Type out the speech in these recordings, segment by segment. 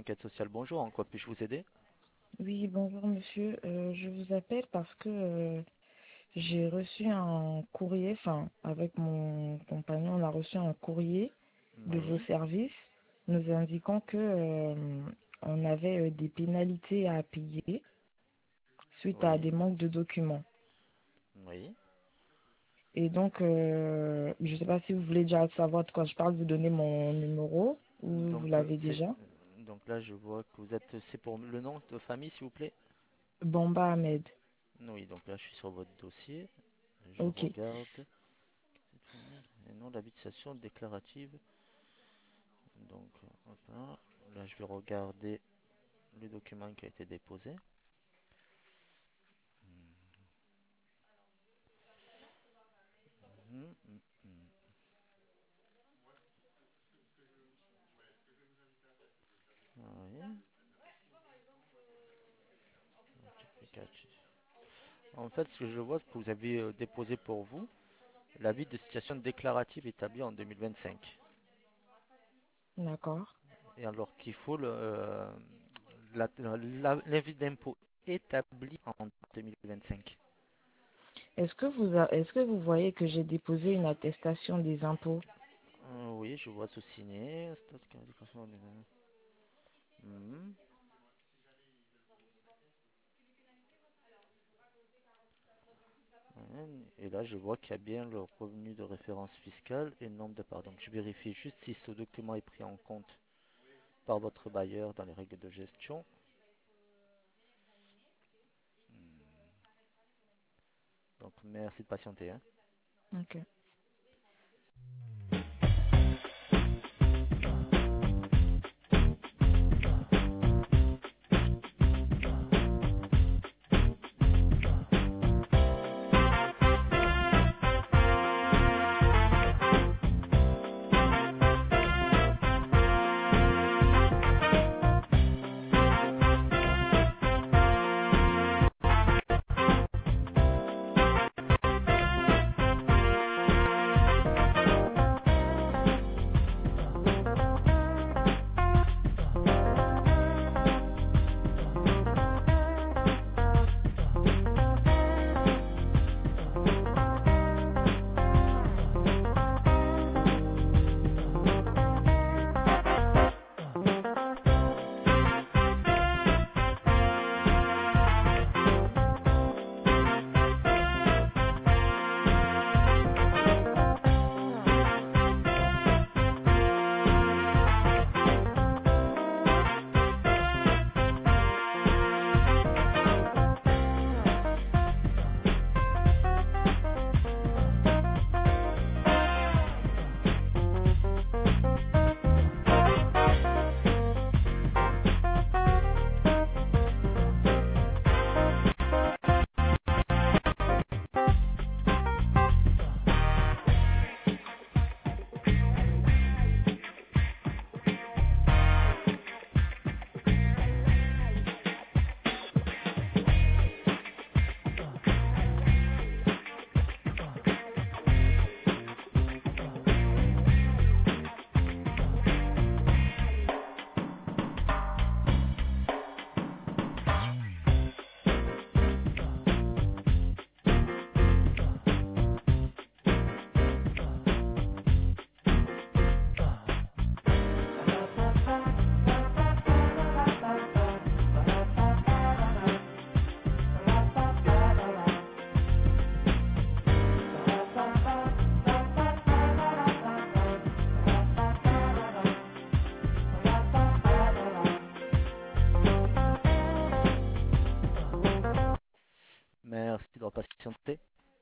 Enquête sociale, bonjour, en quoi puis-je vous aider? Oui, bonjour monsieur. Je vous appelle parce que j'ai reçu un courrier, enfin avec mon compagnon, on a reçu un courrier de vos Oui, services nous indiquant que on avait des pénalités à payer suite à oui, des manques de documents. oui. Et donc, je ne sais pas si vous voulez déjà savoir de quoi je parle, vous donnez mon numéro ou vous Donc, l'avez déjà. donc là, je vois que vous êtes, c'est pour le nom de famille, s'il vous plaît? Bamba Ahmed. Oui, donc là, je suis sur votre dossier, je Ok, regarde, et non, l'habilitation déclarative, donc, hop là, je vais regarder le document qui a été déposé. Mhm, mhm, mhm. Oui, justificatif. En fait, ce que je vois, c'est que vous avez déposé pour vous l'avis de situation déclarative établi en 2025. d'accord. Et alors qu'il faut l'avis d'impôt établi en 2025. Est-ce que vous voyez que j'ai déposé une attestation des impôts? Oui, je vois sous-signé. Mhm. Ouais. Et là, je vois qu'il y a bien le revenu de référence fiscale et le nombre de parts. Donc, je vérifie juste si ce document est pris en compte par votre bailleur dans les règles de gestion. Donc, merci de patienter, hein. Ok. Merci d'avoir patienté.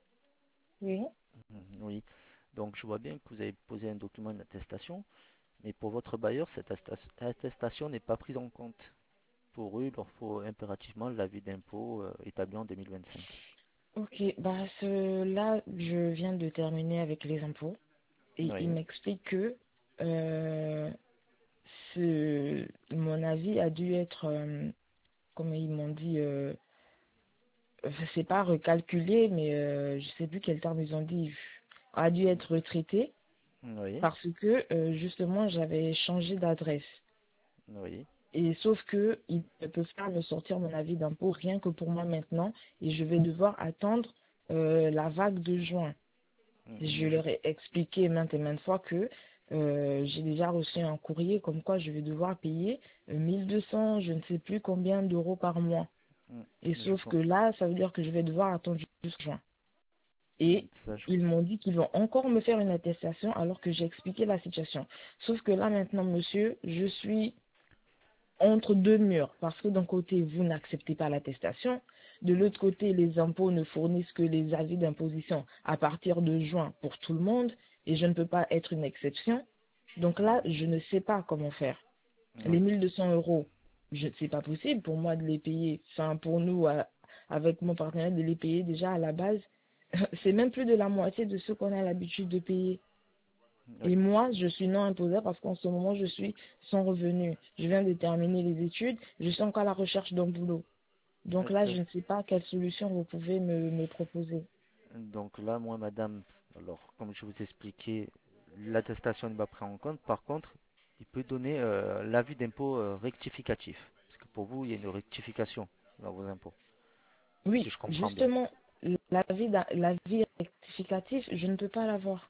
Oui. Oui. Donc, je vois bien que vous avez posé un document d'attestation, mais pour votre bailleur, cette attestation n'est pas prise en compte. Pour eux, il leur faut impérativement l'avis d'impôt établi en 2025. Ok, bah là, je viens de terminer avec les impôts et il Oui, m'explique que euh, mon avis a dû être, comme ils m'ont dit, c'est pas recalculé, mais je sais plus quel terme ils ont dit, a dû être retraité oui, parce que justement j'avais changé d'adresse. oui. Et sauf que ils ne peuvent pas me sortir mon avis d'impôt rien que pour moi maintenant. Et je vais devoir attendre la vague de juin. Je Je, leur ai expliqué maintes et maintes fois que j'ai déjà reçu un courrier comme quoi je vais devoir payer 1200, je ne sais plus combien d'euros par mois. Et je, sauf que là, ça veut dire que je vais devoir attendre jusqu'en juin. Et ça, je ils m'ont dit qu'ils vont encore me faire une attestation alors que j'ai expliqué la situation. Sauf que là maintenant, monsieur, je suis entre deux murs parce que d'un côté, vous n'acceptez pas l'attestation. De l'autre côté, les impôts ne fournissent que les avis d'imposition à partir de juin pour tout le monde et je ne peux pas être une exception. Donc là, je ne sais pas comment faire. Les oui. 1200 euros, c'est pas possible pour moi de les payer. Enfin, pour nous, avec mon partenaire, de les payer déjà à la base. C'est même plus de la moitié de ce qu'on a l'habitude de payer. Oui. Et moi, je suis non imposable parce qu'en ce moment, je suis sans revenu. Je viens de terminer les études, je suis encore à la recherche d'un boulot. Donc Oui, là, je ne sais pas quelle solution vous pouvez me proposer. donc là, moi, madame, alors, comme je vous expliquais, l'attestation n'est pas prise en compte. Par contre, il peut donner l'avis d'impôt rectificatif. Parce que pour vous, il y a une rectification dans vos impôts, si Oui, je comprends bien. justement, l'avis rectificatif, je ne peux pas l'avoir.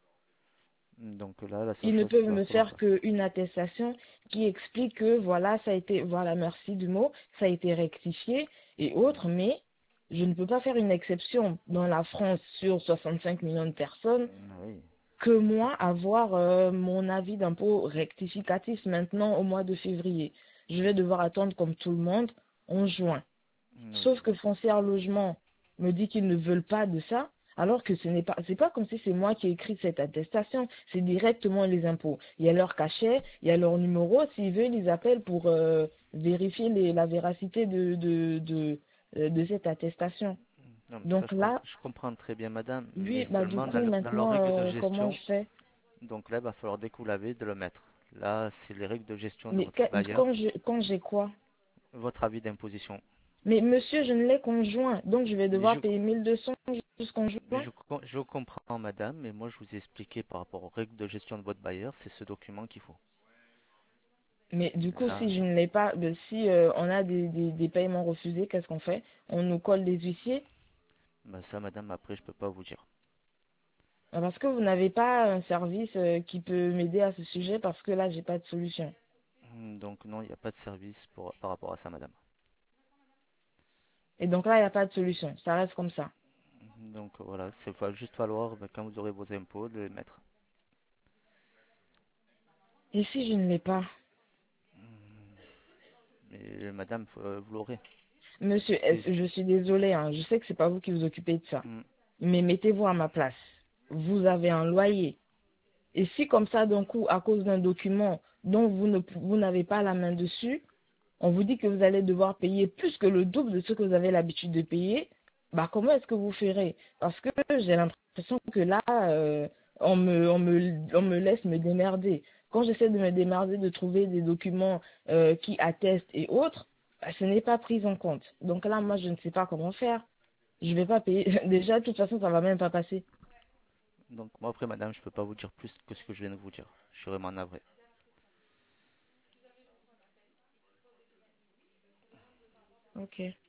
Donc là, la seule Ils ne chose qu'il peuvent va me falloir faire faire. qu'une attestation qui explique que voilà, ça a été, voilà, merci du mot, ça a été rectifié et autres, mais je ne peux pas faire une exception dans la France sur 65 millions de personnes Oui, que moi avoir mon avis d'impôt rectificatif maintenant au mois de février. Je vais devoir attendre comme tout le monde en juin. oui. Sauf que Foncière Logement me dit qu'ils ne veulent pas de ça, alors que c'est pas comme si c'est moi qui ai écrit cette attestation, c'est directement les impôts. Il y a leur cachet, il y a leur numéro, s'ils veulent, ils appellent pour vérifier la véracité de cette attestation. Non, mais ça, Donc là, je comprends très bien, madame, mais lui, bah du seulement coup, dans leurs maintenant, règles de comment gestion. je fais? Donc là, il va falloir dès que vous l'avez, de le mettre. Là, c'est les règles de gestion de Mais votre bailleur, quand j'ai quoi? votre avis d'imposition. Mais monsieur, je ne l'ai qu'en juin, donc je vais Mais devoir payer 1200 jusqu'en juin. je comprends, madame, mais moi, je vous ai expliqué par rapport aux règles de gestion de votre bailleur, c'est ce document qu'il faut. Mais du coup, Là, si je ne l'ai pas, si on a des paiements refusés, qu'est-ce qu'on fait? On nous colle des huissiers? bah ça, madame, après, je peux pas vous dire. Parce que vous n'avez pas un service qui peut m'aider à ce sujet, parce que là, j'ai pas de solution. Donc non, il n'y a pas de service par rapport à ça, madame. Et donc là, il n'y a pas de solution. Ça reste comme ça. Donc voilà, c'est va juste falloir, bah, quand vous aurez vos impôts, de les mettre. Et si je ne l'ai pas? Mais madame, vous l'aurez. Monsieur, C'est, je suis désolée, hein, je sais que c'est pas vous qui vous occupez de ça. hmm, Mais mettez-vous à ma place. Vous avez un loyer. Et si comme ça, d'un coup, à cause d'un document dont vous n'avez pas la main dessus, on vous dit que vous allez devoir payer plus que le double de ce que vous avez l'habitude de payer, bah comment est-ce que vous ferez? Parce que j'ai l'impression que là, on me laisse me démerder. Quand j'essaie de me démerder, de trouver des documents qui attestent et autres, bah, ce n'est pas pris en compte. Donc là, moi, je ne sais pas comment faire. Je vais pas payer. Déjà, de toute façon, ça va même pas passer. donc moi après, madame, je peux pas vous dire plus que ce que je viens de vous dire. Je suis vraiment navré. Ok.